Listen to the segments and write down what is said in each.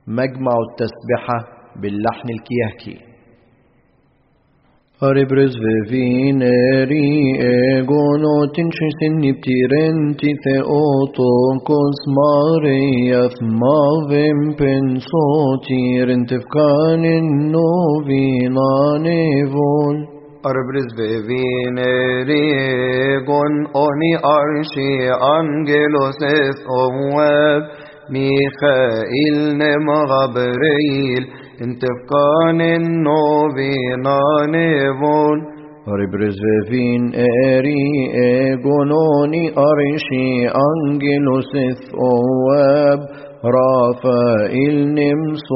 مجمع التسبحة باللحن الكيهكي. Aribres vevineri egonotin shinni ptirenti theoton kosmariath mavim pensotiren tefkanin novinanevol. Aribres vevineri egon oni arshi angelos es omweb Michael nem Gabriel انتفقان النوبينا نيفون Aribres vevin eri egononi arshi angelos es omweb Rafael nem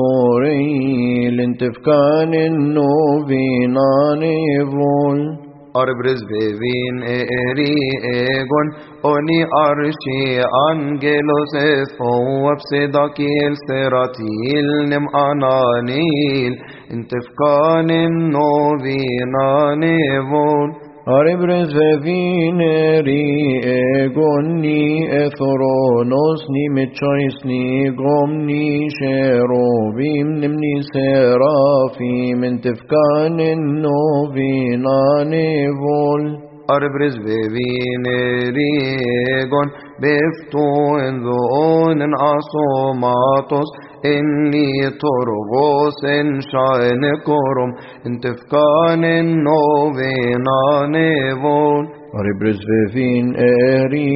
Soril انتفقان النوبينا نيفون Aribres vevin eri egon oni arshi angelos es omweb Sedakil Seratil nem ananil انتفقان النوبينا نيفون Aribres vevineri egonni ethronos ni mechois ni gomni sherobim nimni serafim entefkanen novinanevol Aribres vevineri egon befto enzoon en asomatos إني ترغوس إن شاينكرم انتفكان النوبينا نيفون Aribres vevin eri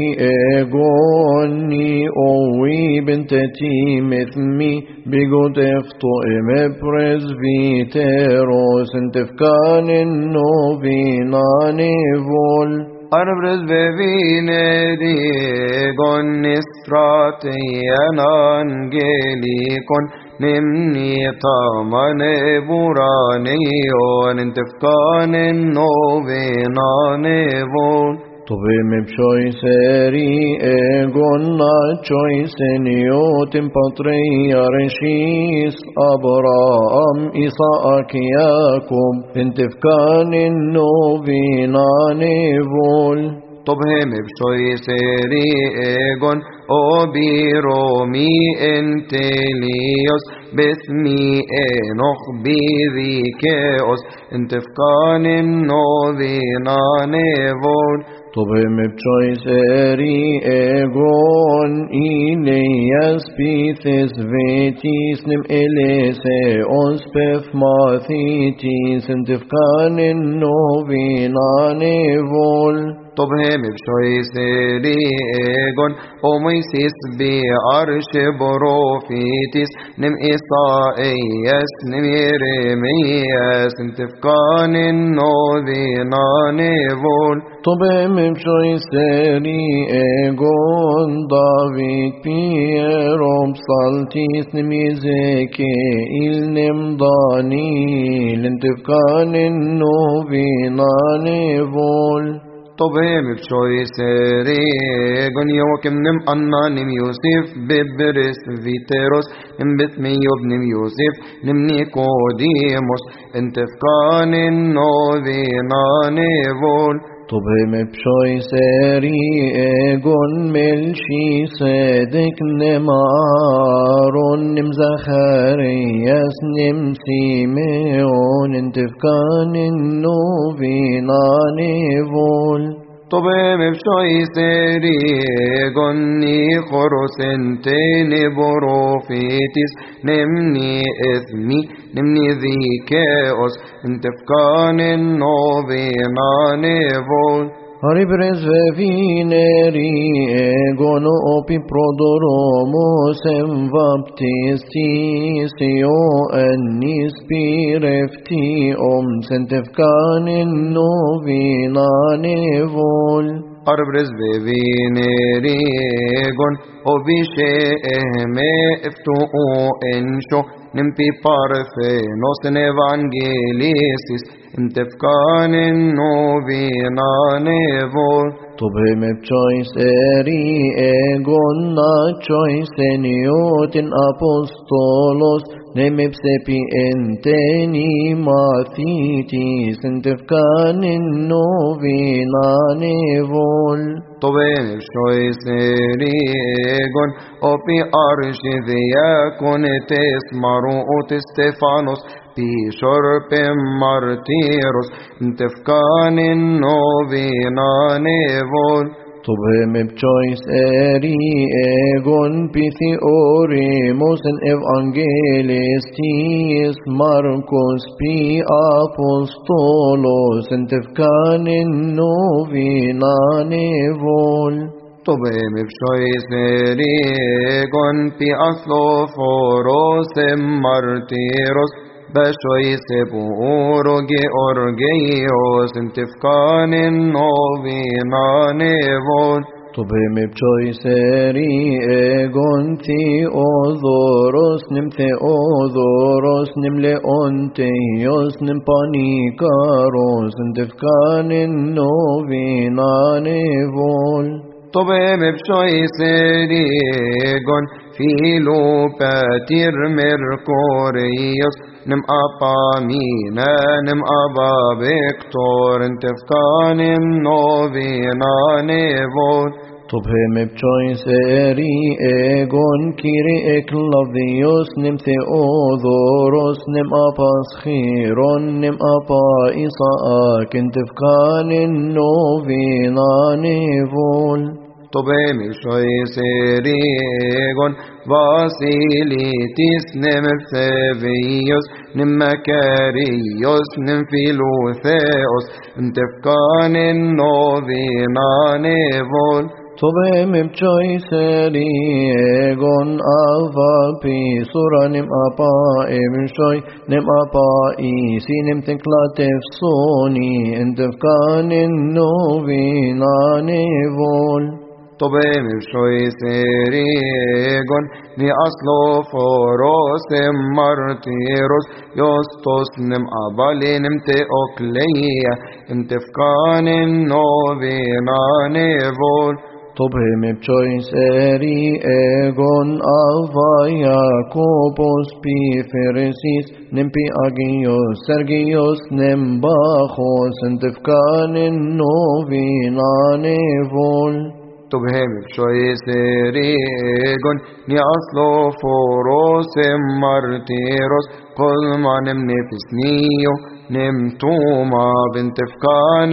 egonni owi benteti mithmi bigot efto eme presbiteros entefkanen novinanevol Aribres vevineri egon nistratian angelikon nimni tamane buranion انتفكان النوبينا نيفون Tobim choiseri egonna choiseniot patriarchis Abraham Isaac Jacob entefkanin novinanevol طبهم بشويسري ايغون او بيرومي انتليوس باسمي انوخ بذيكيوس انتفكان النوبينانيفون طبهم بشويسري ايغون إلياس بيثس فيتيس نم إليسيوس بثماثيتيس انتفكان النوبينانيفول طبهم بشويسري ايغون وميسيس بعرش بروفيتيس نم إسائياس نم يرمياس انتفكان النوبينانيفول طبهم بشويسري ايغون دافيد بيروم صالتيس نم يزكيل نم دانيل انتفكان النوبينانيفول طبهم بشويسري ايغون يوكم نم أنا نم يوسف ببرس فيتروس نم بثميوب نم يوسف نم نيكوديموس انتفكان النوبينانيفول طبهم بشويسري ايغون ملشي صدق نم آرون نم زخرياس نم سيميون انتفكان النوبينانيفول طبهم بشويسري ايغون نيخوروس انتيني بروفيتيس نمني اثمي نمني ذيكيوس انتفكان النوبينانيفول Aribres vevineri egono opi prodoromos em baptistis io ennis pirefti sentefkanin novinanevol Aribres vevineri egon obishe ehme eftu ensho nimpi parthenos en evangelisis انتفكان النوبينانيفول طبهم بشويسري ايغون choiseniotin apostolos nemipsepi enteni mathitis entefkanin novinanevol. طبين شويسريغون أوبي أرش ذياكون تسمرو تستفانوس بي شرب مارتيروس انتفكان النوبينانيفول. طبهم بچويس ايغون بيثي اوريموس evangelists ماركوس بي apostolus انتفكان النوبينانيفول. طبهم بشويسريغون بي أصلوفوروس مارتيروس بشويس بوروجي أورجيوس انتفكان النوبينانيفول. طبهم بچويس ايغون ثيودوروس نم ثيودوروس نم لئونتيوس نم بانيكاروس انتفكان النوبينانيفول. طبهم بشويسريغون فيلو باتير ميركوريوس نم أبا مينا نم أبا بيكتور انتفكان النوبينانيفول. طبهم بچويس ايغون كيري اكلافيوس نم ثيودوروس نم أبا سخيرون نم أبا إساك انتفكان النوبينانيفول. طبهم شويسريغون فاسيليتيس نم ثيفيوس نم مكاريوس نم فيلوثيوس انتفكان النوبينانيفول. طبهم بچويس ايغون أفا بيسورا نم أبا إبشوي نم أبا إيسي نم تكلاتف سوني انتفكان النوبينانيفول. طبهم شويسريغون ني أصلوفوروس مارتيروس يوستوس نم أبالي نم تأوكليا انتفكان النوبينانيفول. طبهم بچويس ايغون أفا ياكوبوس بي فرسيس نم بي أغيوس سرغيوس نم باخوس انتفكان النوبينانيفول. طبهم شويسريغون ني أصلوفوروس مارتيروس كل ما نم نفسنيو نم توما بانتفكان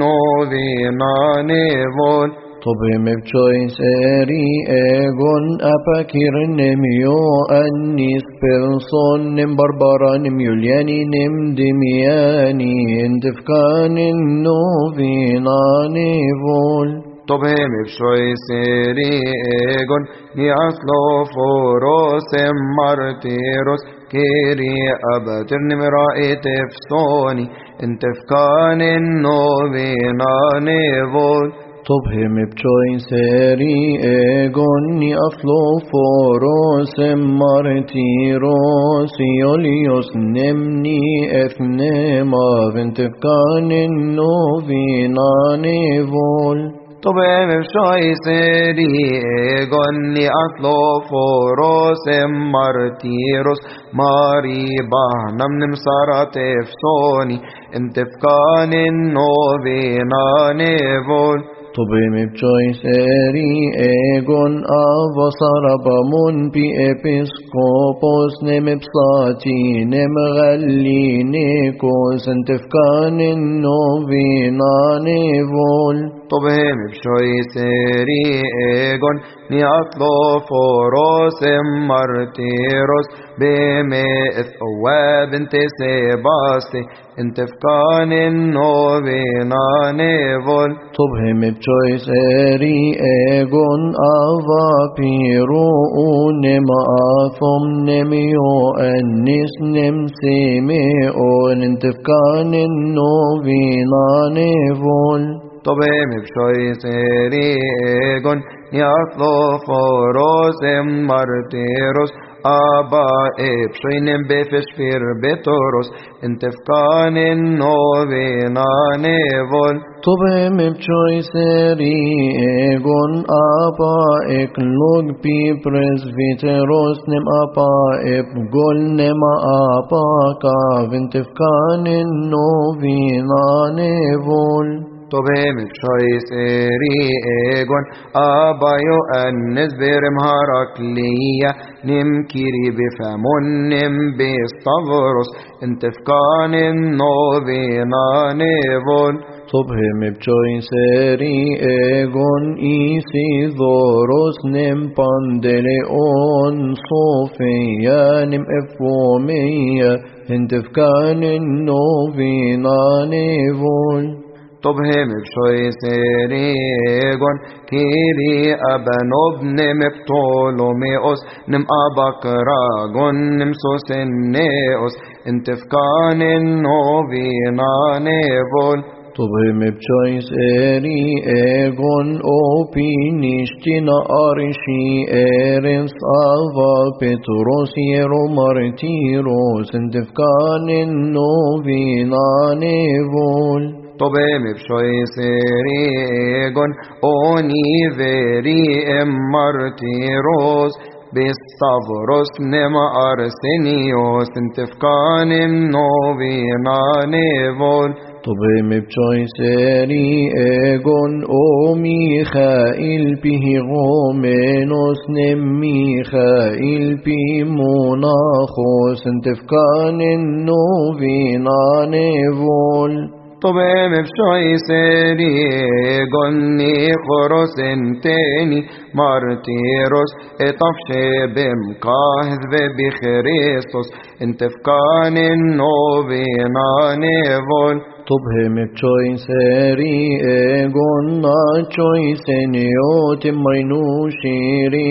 النوبينانيفول. طبهم بچويس ايغون أباكير نم يوانيس بيرسون نم بربرا نم يولياني نم دمياني انتفكان النوبينانيفول. طبهم شويسريغون ني أصلوفوروس مارتيروس كيري أباتر نم رائت فسوني انتفكان النوبينانيفول. طبهم بچويس ايغون ني أصلوفوروس مارتيروس يوليوس نمني اثنما انتفكان النوبينانيفول. طبهم شويسريغون ني أصلوفوروس مارتيروس ماري بانم نم سارات فسوني انتفكان النوبينانيفول. طبهم بچويس ايغون أفا سربامون بي إبسكوبوس نم بساتي نم غلينيكوس انتفكان النوبينانيفول. طبهم شويسريغون ني أصلوفوروس مارتيروس بمئث أواب انت سيباستي انتفكان النوبينانيفول. طبهم بچويس ايغون أفا بيرو نم آثم نم يوانيس نم سيميون انتفكان النوبينانيفول. طبيم بشوي سريغون يطلو فروس مرتيروس أبا إبشين بفشفير بتوروس انتفقان النوبينا نيفول طبيم بشوي سريغون أبا إكلوج بي برزفيتروس نم أبا إبقل نم أبا كاف انتفقان النوبينا نيفول طبيم بشوي سريغون أبا يؤنس برم هرقلية نمكري بفمون نم بستغرس انتفقان النوبينا نيفول طبهم بجوي سريغون إيسي ذوروس نم باندلئون صوفيا نم إفومية انتفقان النوبينا نيفول طبهم بشوي سريغون كيري أبنوب نم بطولوميوس نم أباكراغون نم سوسنيوس انتفقان النوبينا نيفول طبهم بجوي سريغون أوبي نشتنا أرشي إيرنس أفا بتروس يرو مرتيروس انتفقان النوبينا نيفول طبيم بشوي سريغون أوني فيري مرتيروس بستافروس نما أرسنيوس انتفقان النوبينا نيفول طبهم بجوي سريغون أو ميخائيل به غومينوس نم ميخائيل بي مناخوس انتفقان النوبينا نيفول طبيم بشوي سريغون نيخروس انتيني مارتيروس اتفشي بمكاهذ بخريستوس انتفقان النوبينا نيفول طبهم بجوي سريغون ناچوي سنيوت مينوشيري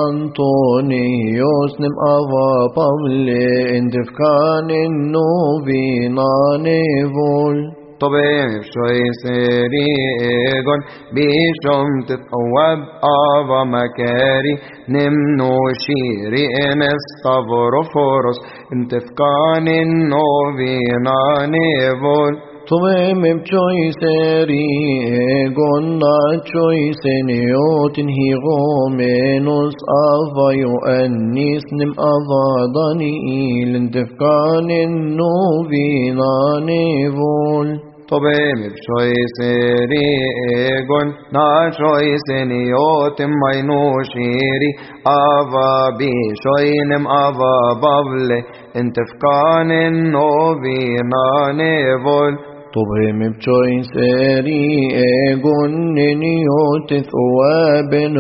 أنطونيوس نم أفا باملي انتفقان النوبينا نيفول طبيم بشوي سريغون بيشم تتقوب أفا مكاري نمنو شيري انستافروفوروس انتفقان النوبينا نيفول طبهم بجوي سريغون ناچوي سنيوت هيغومينوس أفا يؤنس نم أفا دانييل انتفقان النوبينا نيفول طبيم بشوي سريغون ناشوي سنيوت مينوشيري أفا بيشوي نم أفا بابلي انتفقان النوبينا نيفول طبهم بجوي سريغون نيوت ثوابن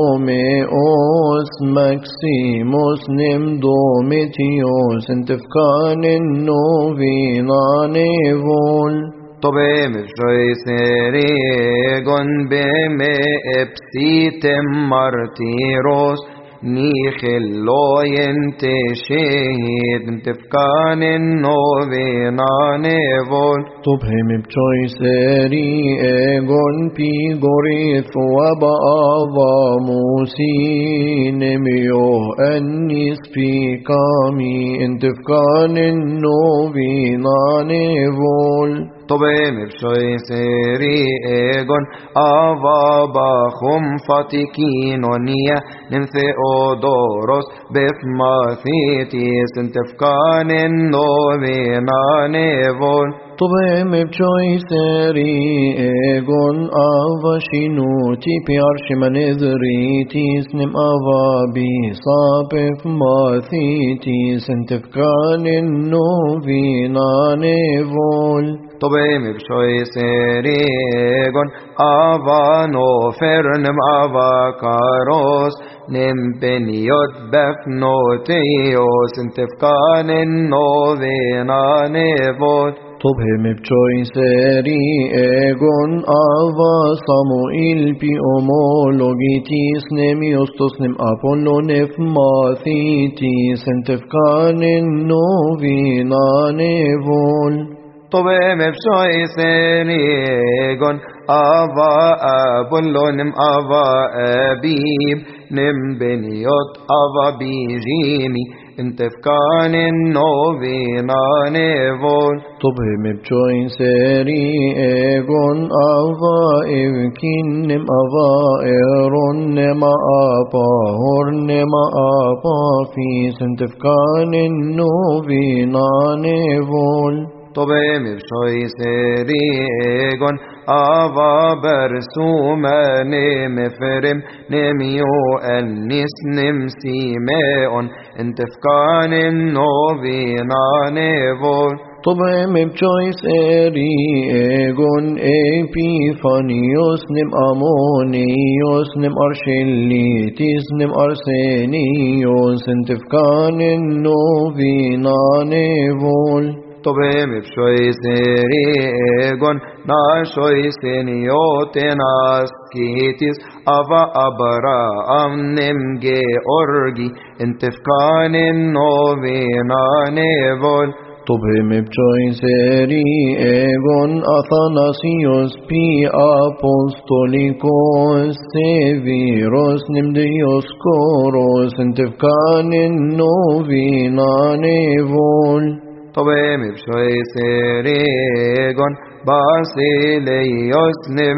روميوس ماكسيموس نم دوميتيوس انتفقان النوبينا نيفول طبيم بشوي سريغون بمي ابسيتم مارتيروس نيخلو ينتشهد انتفقان النوبينا نيفول طبهم بجوي سريغون بي غوريث وبأضا موسين ميو أنيس بي كامي انتفقان النوبينا نيفول طبيم بشوي سريغون أفا باخم فاتيكينونيا نمثيودوروس بفماثيتيس انتفقان النوبينا نيفول طبهم بجوي سريغون أفا شينوتي بيارش منذريتيس نم أفا بيصاب فماثيتيس انتفقان النوبينا نيفول طبيم بشوي سريغون أفا نوفر نم أفا كاروس نم بنيوت بفنوتيوس انتفقان النوبينا نيفول طبهم بجوي سريغون أفا صموئيل بي أمولوجيتيس نم يوستوس نم أبولو نفماثيتيس انتفقان النوبينا نيفول طبيم بشوي سريغون أبا أبولو نم أبا أبيب نم بنيوت أبا بيجيمي انتفكان النوبينا نيفول طبهم بجوين سيري ايغون أفا إبكين نم أفا إيرون نم أبا هور نم أبا فيس انتفكان النوبينا نيفول طبهم بشوي سيريغون أبا برسوما نمفرم نميو النس نمسيمون انتفكان النوبينا نيفول طبهم بجويس إيري إيغون إيبيفانيوس نم أمونيوس نم أرشليتيس نم أرسينيوس انتفكان النوبينا نيفول طبهم بشوي سيريغون ناشوي سينيوتناس كيتيس أفا أبرا نمجي أرجي انتفكان النوبينا نيفول طبهم بجوين سيري ايغون أثناسيوس بي أبوستوليكوس سيفيروس نمديوس كوروس انتفكان النوبينا نيفول طبهم بشوي سيريغون باسيليوس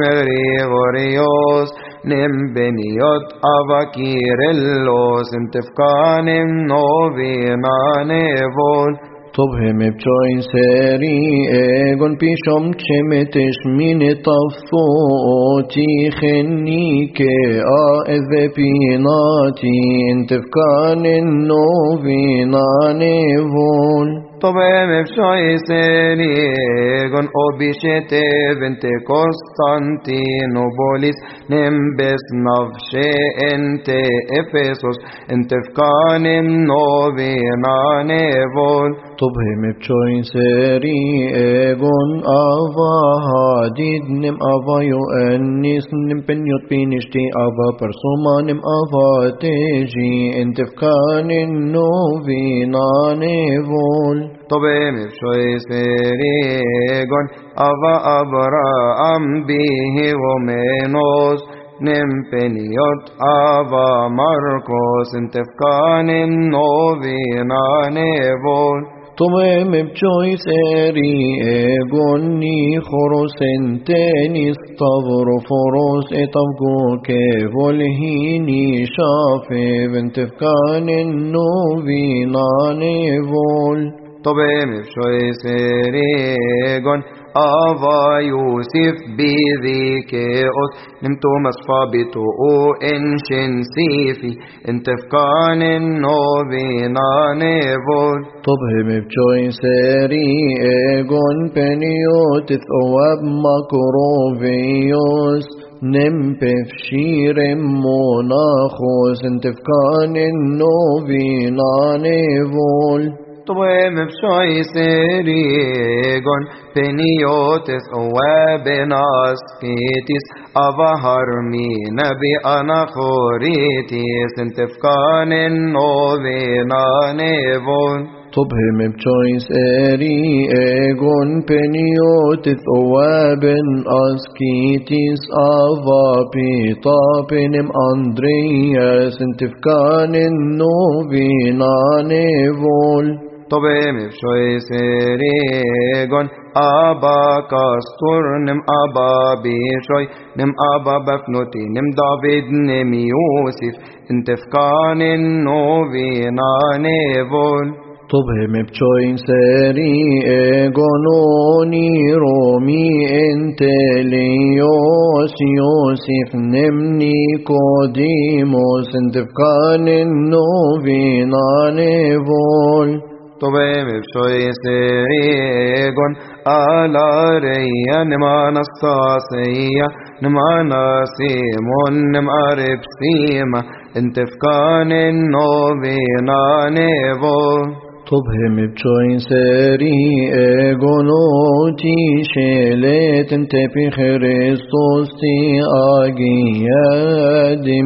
نمريغوريوس نم بنيوت أبا كيرلوس انتفكان النوبينا نيفول طبهم بجوين سيري ايغون بيشوم تشمتش من طفوتي خنيكي اذبيناتي انتفكان النوبينا نيفول طبهم بشوي سيريغون أوبيشتي بنت قسطنطينوبوليس نمبس نفشي انت إفسوس انتفكان النوبينا نيفول طبهم بجوين سيري ايغون أفا هاديد نم أفا يؤنس نم بنيوت بينشتي أفا برسوما نم أفا تيجي انتفكان النوبينا نيفول طبهم بشوي سيريغون أفا أبراام به ومينوس نم بنيوت أفا ماركوس انتفكان النوبينا نيفول طبهم بجوي سيري ايغون نيخوروس انتينيس طفروفوروس اتفقو كيفول هيني شافي بانتفكان النوبينا نيفول طبهم بشوي سيريغون أفا يوسف بذيكيوس نمتو مصفابتو إنشن سيفي انتفكان النوبينا نيفول طبهم بجوين سيري ايغون بنيوتث اواب ماكروفيوس نم بفشير موناخوس انتفكان النوبينا نيفول طبهم بشوي سيريغون بنيوتس وابناس كيتيس أظهر من بأناخوريتيس انتفكان النوبينا نيفول طبهم بجوين سيري ايغون بنيوتث اوابن اسكيتيس افا بيطابنم اندرياس انتفكان النوبينا نيفول طبهم بشوي سيريغون أبا كاستور نم أبا بيشوي نم أبا بفنوتي نم دافيد نم يوسف انتفكان النوبينا نيفول طبهم بجوين سيري ايغونوني رومي انتليوس يوسف نمني كوديموس انتفكان النوبينا نيفول طبهم بشوي سيريغون على ريا نما نستاسيا نما ناسيمون نما ربسيما انتفكان النوبينا نيفول طبهم بجوين سيري ايغونوتي شيلت انت بخريستوس تي اغيا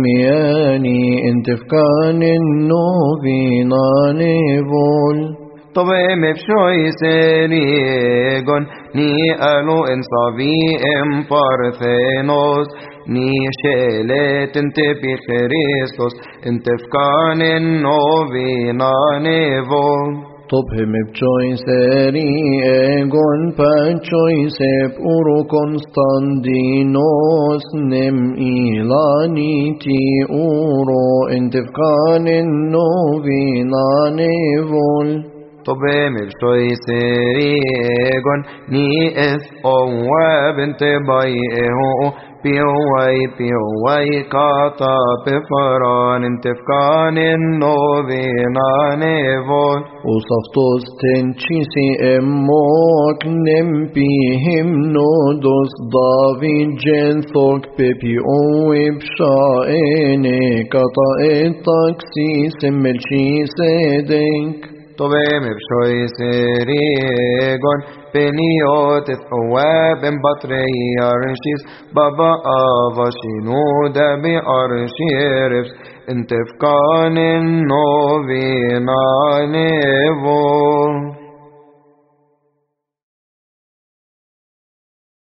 دمياني انتفكان النوبينا نيفول طبعا بشوي سريغون ني ألو إنصابي إمبارثينوس ني شيلت انت بخريستوس انت فكان النوبينا نيفون طبهم بجوي سري ايغون بجوي سب اورو كونستانتينوس نم إيلاني تي اورو انتفقان النوبينا نيفول طبعا بشوي سريغون ني اث اواب انت بايئهو بيوي كاتا بفران انتفقان النوبينا نيفول وصفتوس تنشيسي اموك نم بيهم نودوس دافيد جنثوك بيبي اوي بشائني كاتا التاكسيس ملشيسيدنك طبعا بشوي سريغون بنيوت ثواب بطريارشيس بابا آفا شنودا بأرشيرفس انتفقان النوبينا نيفو